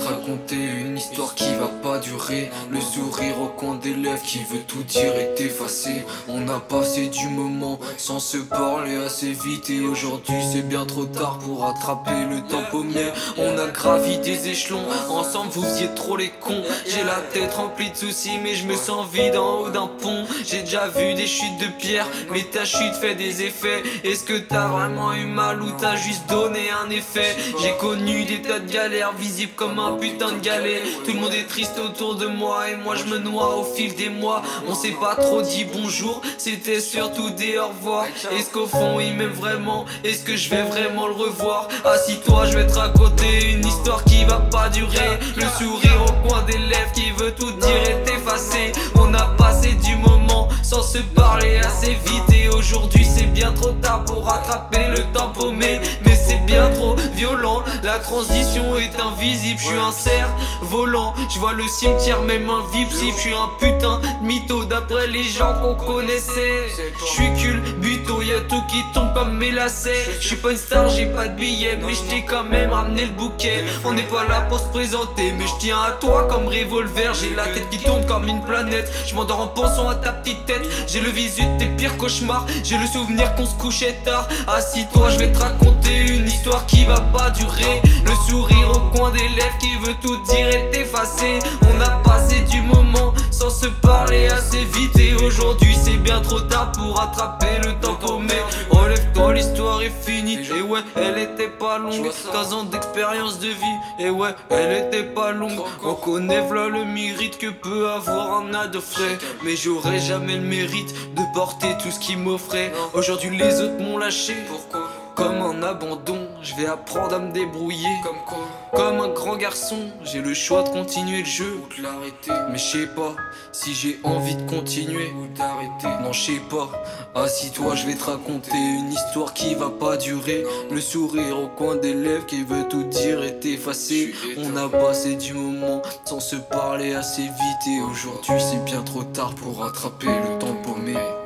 raconter une histoire qui va pas durer. Le sourire au coin des lèvres qui veut tout dire et t'effacer. On a passé du moment sans se parler assez vite, et aujourd'hui c'est bien trop tard pour rattraper le temps paumé. On a gravi des échelons, ensemble vous faisiez trop les cons. J'ai la tête remplie de soucis mais je me sens vide en haut d'un pont. J'ai déjà vu des chutes de pierre mais ta chute fait des effets. Est-ce que t'as vraiment eu mal ou t'as juste donné un effet? J'ai connu des tas de galères visibles comme un putain de galet. Tout le monde est triste autour de moi et moi je me noie au fil des mois. On s'est pas trop dit bonjour, c'était surtout des au revoir. Est-ce qu'au fond il m'aime vraiment? Est-ce que je vais vraiment le revoir? Assis-toi, je vais te raconter une histoire qui va pas durer. Le sourire au coin des lèvres qui veut tout dire et t'effacer. On a passé du moment sans se parler assez vite, et aujourd'hui c'est bien trop tard pour rattraper le temps paumé. Mais c'est bien trop violent, la transition est invisible. Je suis un cerf volant, je vois le cimetière même invisible. Je suis un putain de mytho d'après les gens qu'on connaissait. Je suis culbuto, y'a tout qui tombe comme mes lacets. Je suis pas une star, j'ai pas de billets, mais je t'ai quand même ramené le bouquet. On n'est pas là pour se présenter, mais je tiens à toi comme revolver. J'ai la tête qui tourne comme une planète, je m'endors en pensant à ta petite tête. J'ai le visu de tes pires cauchemars, j'ai le souvenir qu'on se couchait tard. Assis-toi, je vais te raconter une histoire qui va pas durer. Le sourire au coin des lèvres qui veut tout dire et t'effacer. On a passé du moment sans se parler assez vite, et aujourd'hui c'est bien trop tard pour rattraper le temps paumé. Relève-toi, l'histoire est finie. Et ouais, elle était pas longue, 15 ans d'expérience de vie. Et ouais, elle était pas longue. On connaît v'là le mérite que peut avoir un ado frais, mais j'aurais jamais le mérite de porter tout ce qu'il m'offrait. Aujourd'hui les autres m'ont lâché. Pourquoi? Comme un abandon, je vais apprendre à me débrouiller. Comme quoi? Comme un grand garçon, j'ai le choix de continuer le jeu ou de l'arrêter. Mais je sais pas si j'ai envie de continuer ou d'arrêter. Non, je sais pas. Assis-toi, je vais te raconter une histoire qui va pas durer. Le sourire au coin des lèvres qui veut tout dire et t'effacer. On a passé du moment sans se parler assez vite, et aujourd'hui c'est bien trop tard pour rattraper le temps paumé.